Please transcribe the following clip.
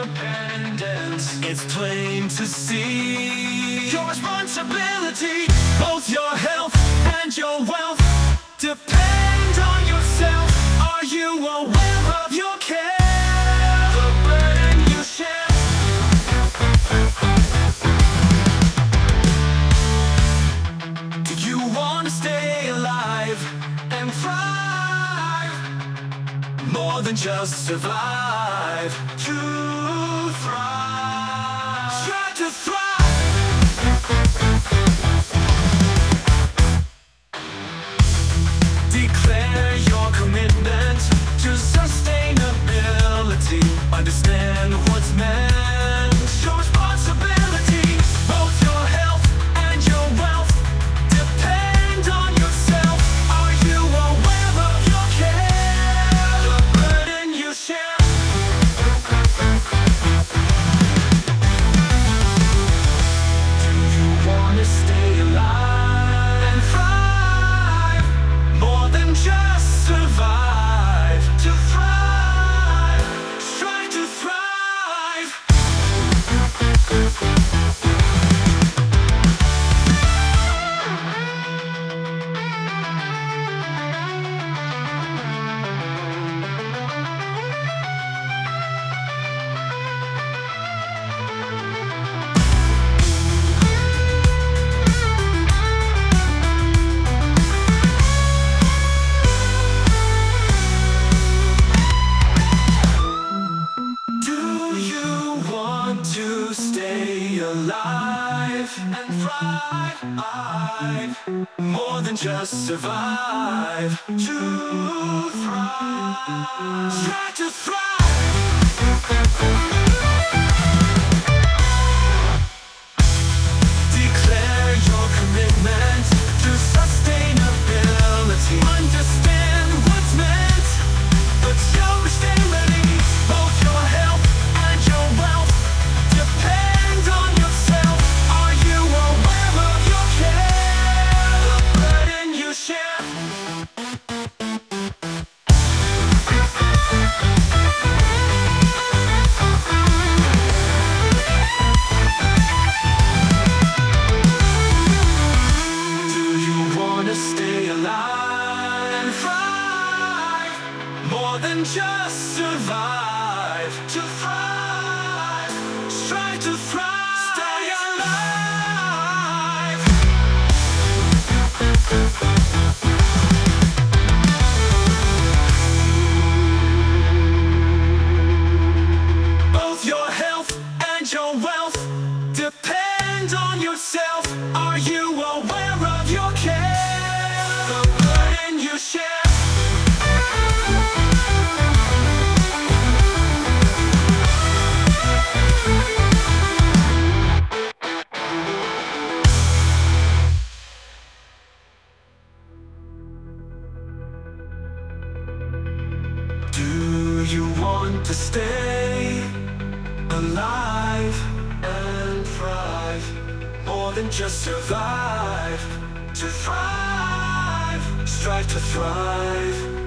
independence. It's plain to see your responsibility. Both your health and your wealth depend on yourself. Are you aware of your care? The burden you share. Do you want to stay alive and thrive? More than just survive, to thrive. Try to thrive. Declare your commitment to sustainability. Understand what's meant. Your responsibility. Both your health and your wealth depend on yourself. Are you aware of your care? The burden you share. Do you want to stay alive and thrive? More than just survive, to thrive. Strive to thrive. Do you want to stay alive and thrive? More than just survive, to thrive. Try to thrive. Declare your commitment to sustainability. Understand what's meant, but show stay ready. Both your health and your wealth depend on yourself. Are you aware of your care? The burden you share. Do you want to stay alive and thrive? More than just survive, to thrive. Strive to thrive. Stay alive. Both your health and your wealth depend on yourself. Are you aware of your care? The burden you share. Do you want to stay alive and thrive? More than just survive, to thrive. Strive to thrive.